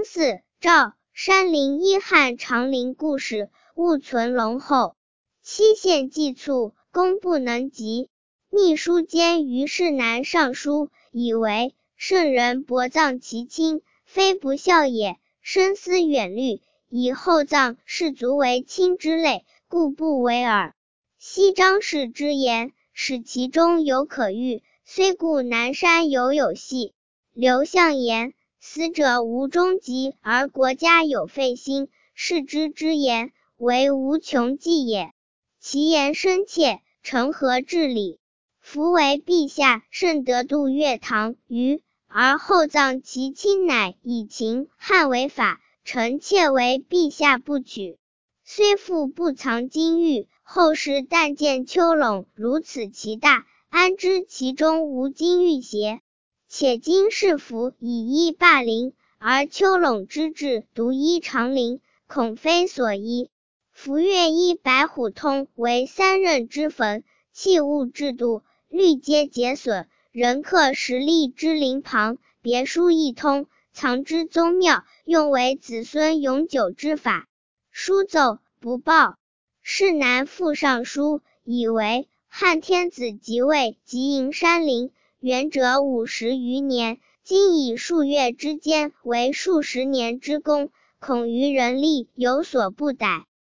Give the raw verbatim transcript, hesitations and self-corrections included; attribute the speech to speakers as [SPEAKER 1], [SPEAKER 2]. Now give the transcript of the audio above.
[SPEAKER 1] 四，赵山林一汉长陵故事，物存隆厚，期限既促，功不能及。秘书监于是南上书，以为圣人薄葬其亲，非不孝也，深思远虑，以后葬士族为亲之类，故不为耳。昔张氏之言，使其中有可喻，虽故南山犹有隙。刘向言，死者无终极，而国家有废兴，是之之言，为无穷计也。其言深切，诚合至理。夫为陛下甚得度乐堂于，而后葬其亲，乃以秦汉为法，臣妾为陛下不取。虽复不藏金玉，后世但见丘垄如此其大，安知其中无金玉邪？且今世服以依霸陵，而丘垄之志独依长陵，恐非所依。夫乐依白虎通为三仞之坟，器物制度，律皆节损，人刻实立之陵旁，别书一通，藏之宗庙，用为子孙永久之法。书奏不报，是南复上书，以为汉天子即位即营山陵，元者五十余年，今以数月之间为数十年之功，恐于人力有所不逮。